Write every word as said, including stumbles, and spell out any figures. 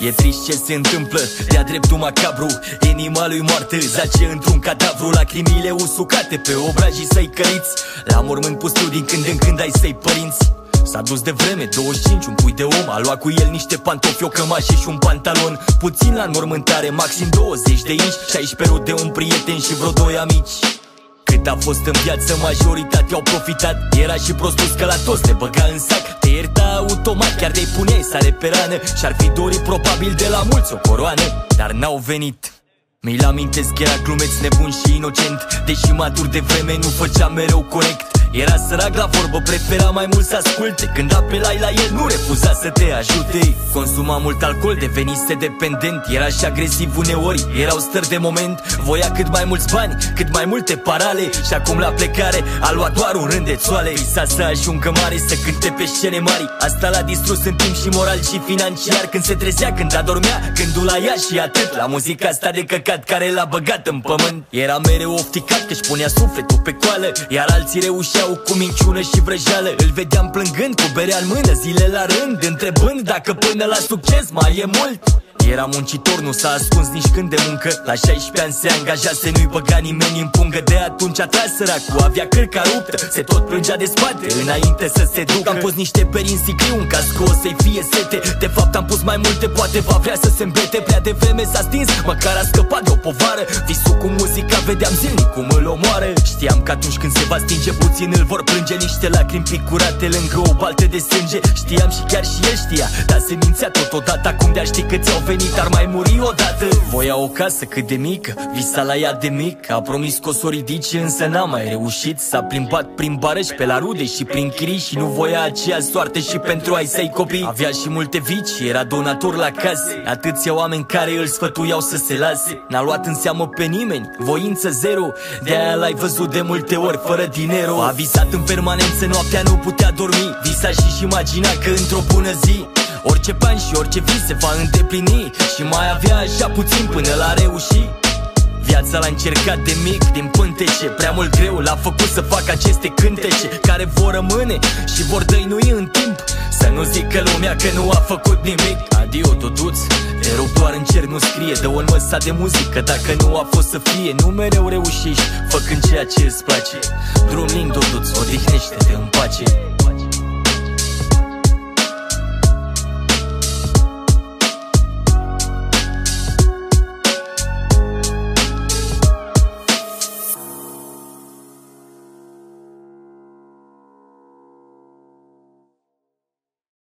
E trist ce se întâmplă, de-a dreptul macabru. Inima lui moartă zace într-un cadavru. Lacrimile usucate pe obrajii săi căriți. La mormânt pustiu din când în când ai săi părinți. S-a dus de vreme, douăzeci și cinci, un pui de om. A luat cu el niște pantofi, o cămașă și un pantalon. Puțin la înmormântare, maxim douăzeci de inci. șaisprezece de un prieten și vreo doi amici. Cât a fost în viață, majoritatea au profitat. Era și prostul că la toți te băga în sac. Te ierta automat, chiar de-i puneai sare pe rană. Și-ar fi dorit probabil de la mulți o coroană, dar n-au venit. Mi-l amintesc, era glumeț nebun și inocent. Deși matur de vreme, nu făcea mereu corect. Era sărac la vorbă, prefera mai mult să asculte. Când apelai la el, nu refuza să te ajute. Consuma mult alcool, devenise dependent. Era și agresiv uneori, erau stări de moment. Voia cât mai mulți bani, cât mai multe parale. Și acum la plecare a luat doar un rând de țoale. Visa să ajungă mare, să cânte pe scene mari. Asta l-a distrus în timp și moral și financiar. Când se trezea, când adormea, gândul la ea și atât. La muzica asta de căcat care l-a băgat în pământ. Era mereu ofticat că-și punea sufletul pe coală. Iar alții reușeau cu minciună și vrăjeală. Îl vedeam plângând cu berea în mână zile la rând, întrebând dacă până la succes mai e mult. Era muncitor, nu s-a ascuns nici când de muncă. La șaisprezece ani se angajase, nu-i băga nimeni în pungă. De atunci a tras săracul, avea cărca ruptă. Se tot plângea de spate înainte să se ducă. Am pus niște peri în sicriu în caz că o să-i fie sete. De fapt am pus mai multe, poate va vrea să se îmbete. Prea devreme s-a stins, măcar a scăpat de o povară. Visul cu muzica vedeam zilnic cum îl omoară. Știam că atunci când se va stinge puțin îl vor plânge. Niște lacrimi picurate lângă o baltă de sânge. Știam și chiar și el știa, dar se mințea totodată. Acum de-a ști câți au venit, ar mai muri odată. Voia o casă cât de mică, visa la ea de mic. A promis că o s-o ridice, însă n-a mai reușit. S-a plimbat prin barăși, pe la rude și prin chirii. Și nu voia aceeași soartă și pentru ai săi copii. Avea și multe vicii, era donator la case. Atâția oameni care îl sfătuiau să se lase. N-a luat în seamă pe nimeni, voință zero. De-aia l-ai văzut de multe ori fără dinero. A visat în permanență, noaptea nu putea dormi. Visa și-și imagina că într-o bună zi orice plan și orice vis se va îndeplini. Și mai avea așa puțin până la reuși. Viața l-a încercat de mic din pântece. Prea mult greu l-a făcut să facă aceste cântece care vor rămâne și vor dăinui în timp. Să nu zică lumea că nu a făcut nimic. Adio, Duduț, te rog doar în cer nu scrie. Dă-o în măsa de muzică dacă nu a fost să fie. Nu mereu reușești făcând ceea ce îți place. Drum lin, Duduț, odihnește-te în pace.